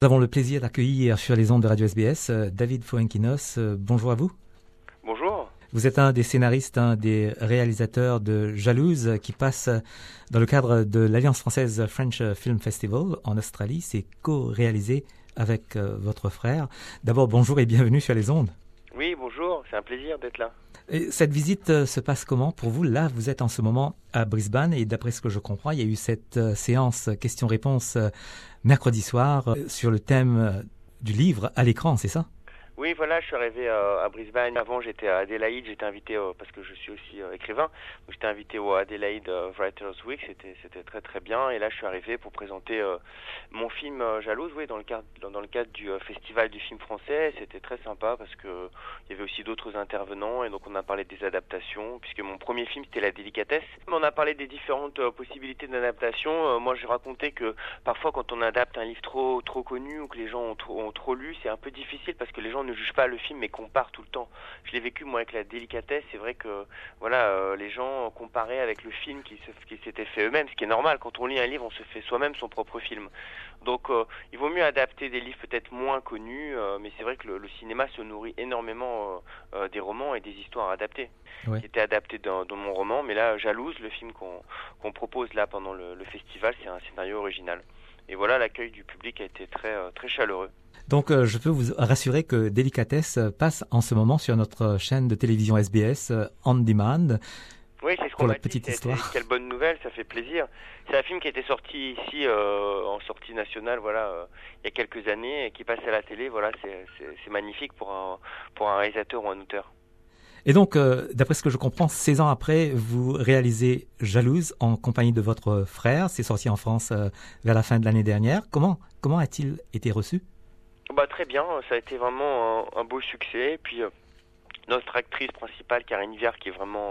Nous avons le plaisir d'accueillir sur les ondes de Radio SBS David Fuenquinos. Bonjour à vous. Bonjour. Vous êtes un des scénaristes, un des réalisateurs de Jalouse qui passe dans le cadre de l'Alliance française French Film Festival en Australie. C'est co-réalisé avec votre frère. D'abord, bonjour et bienvenue sur les ondes. Oui, bonjour, c'est un plaisir d'être là. Et cette visite se passe comment pour vous? Là, vous êtes en ce moment à Brisbane et d'après ce que je comprends, il y a eu cette séance questions-réponses mercredi soir sur le thème du livre à l'écran, c'est ça? Oui, voilà, je suis arrivé à Brisbane. Avant, j'étais à Adélaïde. J'étais invité, parce que je suis aussi écrivain, donc j'étais invité au Adélaïde Writers Week. C'était très très bien. Et là, je suis arrivé pour présenter mon film Jalouse, oui, dans le cadre du festival du film français. C'était très sympa parce que il y avait aussi d'autres intervenants et donc on a parlé des adaptations, puisque mon premier film c'était La Délicatesse. On a parlé des différentes possibilités d'adaptation. Moi, j'ai raconté que parfois, quand on adapte un livre trop connu ou que les gens ont trop lu, c'est un peu difficile parce que les gens ne jugent pas le film mais comparent tout le temps. Je l'ai vécu moi avec La Délicatesse, c'est vrai que voilà, les gens comparaient avec le film qui s'était fait eux-mêmes, ce qui est normal. Quand on lit un livre, on se fait soi-même son propre film. Donc il vaut mieux adapter des livres peut-être moins connus, mais c'est vrai que le cinéma se nourrit énormément des romans et des histoires adaptées. Ouais. Qui étaient adaptées dans mon roman, mais là Jalouse, le film qu'on propose là pendant le festival, c'est un scénario original. Et voilà, l'accueil du public a été très chaleureux. Donc, je peux vous rassurer que Délicatesse passe en ce moment sur notre chaîne de télévision SBS On Demand. Oui, c'est ce qu'on m'a dit. Quelle bonne nouvelle, ça fait plaisir. C'est un film qui était sorti ici en sortie nationale, voilà, il y a quelques années, et qui passe à la télé. Voilà, c'est magnifique pour un réalisateur ou un auteur. Et donc, d'après ce que je comprends, 16 ans après, vous réalisez Jalouse en compagnie de votre frère. C'est sorti en France vers la fin de l'année dernière. Comment a-t-il été reçu? Bah, très bien, ça a été vraiment un beau succès. Et puis notre actrice principale, Karine Viard, qui est vraiment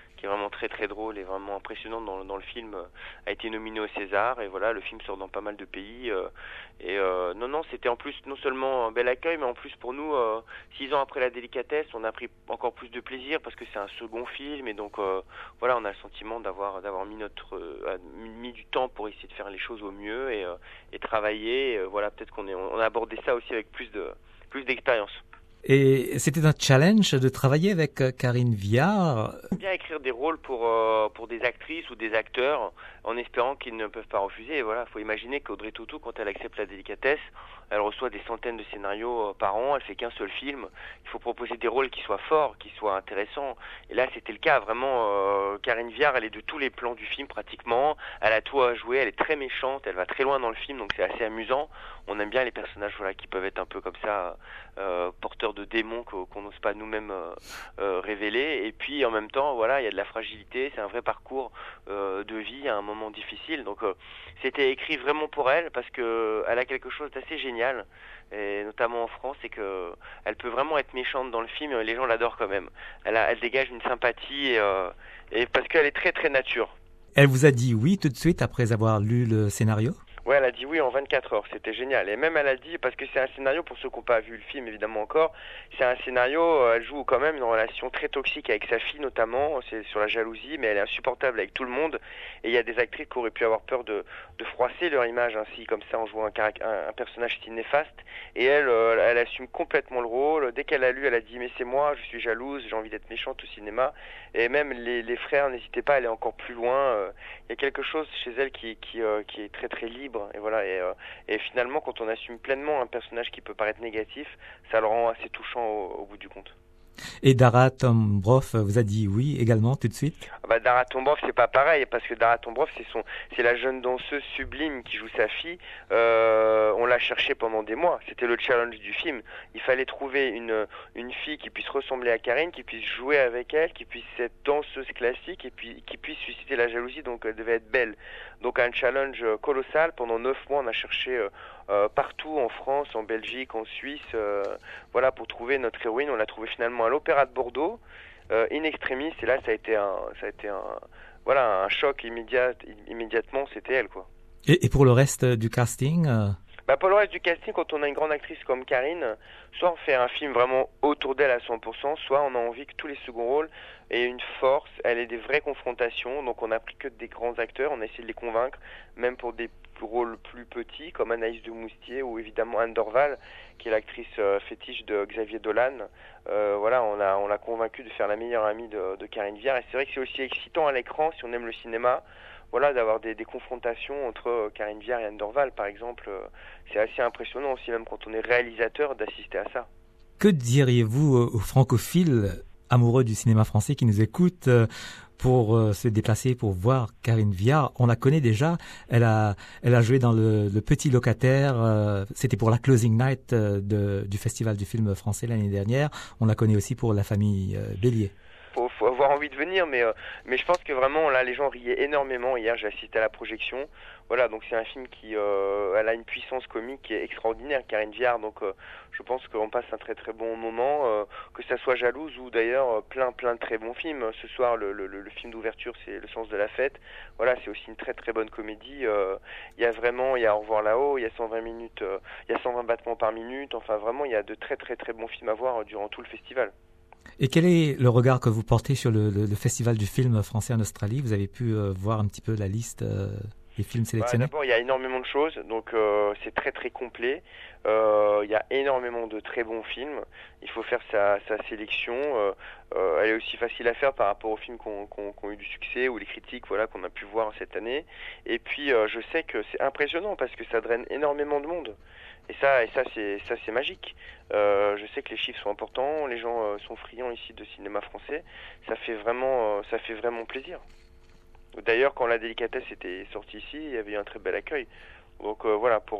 très très drôle et vraiment impressionnante dans le film, a été nominée au César. Et voilà, le film sort dans pas mal de pays. Non, c'était en plus non seulement un bel accueil, mais en plus pour nous, 6 ans après La Délicatesse, on a pris encore plus de plaisir parce que c'est un second film. Et donc voilà, on a le sentiment d'avoir mis du temps pour essayer de faire les choses au mieux et travailler. Voilà, peut-être on a abordé ça aussi avec plus d'expérience. Et c'était un challenge de travailler avec Karine Viard. Bien écrire des rôles pour des actrices ou des acteurs en espérant qu'ils ne peuvent pas refuser. Et voilà, faut imaginer qu'Audrey Tautou, quand elle accepte La Délicatesse, elle reçoit des centaines de scénarios par an, elle fait qu'un seul film. Il faut proposer des rôles qui soient forts, qui soient intéressants. Et là, c'était le cas. Vraiment, Karine Viard, elle est de tous les plans du film pratiquement. Elle a tout à jouer, elle est très méchante, elle va très loin dans le film, donc c'est assez amusant. On aime bien les personnages, voilà, qui peuvent être un peu comme ça, porteurs de démons qu'on n'ose pas nous-mêmes révéler. Et puis en même temps, voilà, il y a de la fragilité, c'est un vrai parcours de vie à un moment difficile. Donc c'était écrit vraiment pour elle parce que elle a quelque chose d'assez génial, et notamment en France, c'est que elle peut vraiment être méchante dans le film et les gens l'adorent quand même. Elle dégage une sympathie et parce qu'elle est très très nature. Elle vous a dit oui tout de suite après avoir lu le scénario? Ouais, elle a dit oui en 24 heures, c'était génial. Et même elle a dit, parce que c'est un scénario, pour ceux qui n'ont pas vu le film évidemment encore, c'est un scénario, elle joue quand même une relation très toxique avec sa fille notamment, c'est sur la jalousie, mais elle est insupportable avec tout le monde. Et il y a des actrices qui auraient pu avoir peur de froisser leur image ainsi, comme ça, en jouant un personnage si néfaste. Et elle assume complètement le rôle. Dès qu'elle a lu, elle a dit mais c'est moi, je suis jalouse, j'ai envie d'être méchante au cinéma. Et même les frères n'hésitaient pas à aller encore plus loin. Il y a quelque chose chez elle qui est très très libre. Et voilà, et finalement, quand on assume pleinement un personnage qui peut paraître négatif, ça le rend assez touchant au bout du compte. Et Dara Tombroff vous a dit oui également tout de suite? Dara Tombroff, c'est pas pareil, parce que Dara Tombroff, c'est la jeune danseuse sublime qui joue sa fille. On l'a cherchée pendant des mois. C'était le challenge du film. Il fallait trouver une fille qui puisse ressembler à Karine, qui puisse jouer avec elle, qui puisse être danseuse classique et puis qui puisse susciter la jalousie. Donc elle devait être belle. Donc un challenge colossal. Pendant 9 mois, on a cherché partout en France, en Belgique, en Suisse, voilà, pour trouver notre héroïne. On l'a trouvée finalement à l'Opéra de Bordeaux, in extremis, et là ça a été un choc immédiatement, c'était elle, quoi. Et pour le reste du casting Pour le reste du casting, quand on a une grande actrice comme Karine, soit on fait un film vraiment autour d'elle à 100%, soit on a envie que tous les seconds rôles aient une force, elle ait des vraies confrontations. Donc on a pris que des grands acteurs, on a essayé de les convaincre, même pour des rôles plus petits, comme Anaïs de Moustier ou évidemment Anne Dorval, qui est l'actrice fétiche de Xavier Dolan. Voilà, on l'a convaincu de faire la meilleure amie de Karine Viard. Et c'est vrai que c'est aussi excitant à l'écran, si on aime le cinéma, voilà, d'avoir des confrontations entre Karine Viard et Anne Dorval, par exemple. C'est assez impressionnant aussi, même quand on est réalisateur, d'assister à ça. Que diriez-vous aux francophiles amoureux du cinéma français qui nous écoutent pour se déplacer, pour voir Karine Viard? On la connaît déjà, elle a joué dans le Petit Locataire, c'était pour la closing night du Festival du film français l'année dernière. On la connaît aussi pour La Famille Bélier. Faut avoir envie de venir, mais je pense que vraiment là les gens riaient énormément. Hier j'ai assisté à la projection. Voilà, donc c'est un film qui elle a une puissance comique qui est extraordinaire, Karine Viard. Donc je pense qu'on passe un très très bon moment, que ça soit Jalouse ou d'ailleurs plein de très bons films. Ce soir le film d'ouverture c'est Le Sens de la Fête. Voilà, c'est aussi une très très bonne comédie. Il y a Au revoir là-haut, il y a 120 minutes, il y a 120 battements par minute. Enfin vraiment il y a de très très très bons films à voir durant tout le festival. Et quel est le regard que vous portez sur le Festival du film français en Australie? Vous avez pu voir un petit peu la liste des films sélectionnés? D'abord, il y a énormément de choses, donc c'est très très complet. Il y a énormément de très bons films. Il faut faire sa sélection. Elle est aussi facile à faire par rapport aux films qui ont eu du succès ou les critiques voilà, qu'on a pu voir cette année. Et puis, je sais que c'est impressionnant parce que ça draine énormément de monde. Et ça c'est magique. Je sais que les chiffres sont importants, les gens sont friands ici de cinéma français. Ça fait vraiment plaisir. D'ailleurs, quand La Délicatesse était sortie ici, il y avait eu un très bel accueil. Donc voilà, pour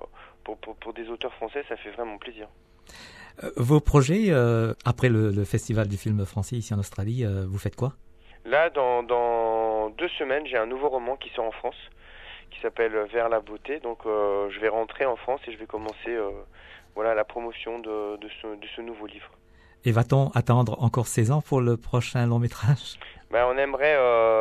des auteurs français, ça fait vraiment plaisir. Vos projets, après le Festival du film français ici en Australie, vous faites quoi? Là, dans 2 semaines, j'ai un nouveau roman qui sort en France, qui s'appelle Vers la beauté. Donc je vais rentrer en France et je vais commencer voilà, la promotion de ce nouveau livre. Et va-t-on attendre encore 16 ans pour le prochain long métrage? On aimerait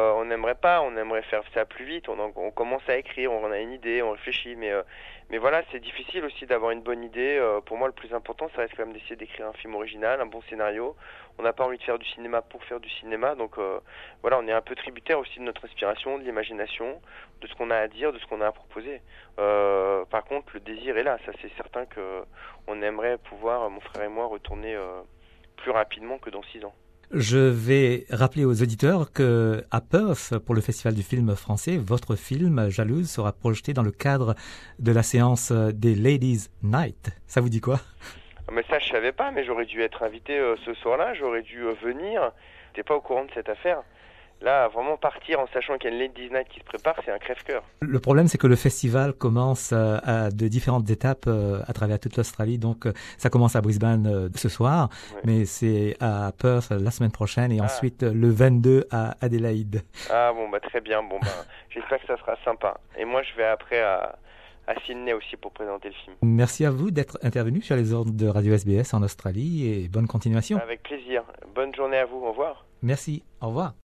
faire ça plus vite. On commence à écrire, on a une idée, on réfléchit, mais voilà, c'est difficile aussi d'avoir une bonne idée. Pour moi, le plus important, ça reste quand même d'essayer d'écrire un film original, un bon scénario. On n'a pas envie de faire du cinéma pour faire du cinéma, donc voilà, on est un peu tributaire aussi de notre inspiration, de l'imagination, de ce qu'on a à dire, de ce qu'on a à proposer. Par contre, le désir est là, ça c'est certain que on aimerait pouvoir, mon frère et moi, retourner plus rapidement que dans 6 ans. Je vais rappeler aux auditeurs que à Perth, pour le Festival du film français, votre film Jalouse sera projeté dans le cadre de la séance des Ladies Night. Ça vous dit quoi? Mais ça, je savais pas, mais j'aurais dû être invité ce soir-là, j'aurais dû venir. J'étais pas au courant de cette affaire. Là, vraiment partir en sachant qu'il y a une Ladies Night qui se prépare, c'est un crève-cœur. Le problème, c'est que le festival commence à de différentes étapes à travers toute l'Australie. Donc, ça commence à Brisbane ce soir, oui. Mais c'est à Perth la semaine prochaine et ensuite le 22 à Adélaïde. Ah bon, très bien. J'espère que ça sera sympa. Et moi, je vais après à Sydney aussi pour présenter le film. Merci à vous d'être intervenu sur les ondes de Radio SBS en Australie et bonne continuation. Avec plaisir. Bonne journée à vous. Au revoir. Merci. Au revoir.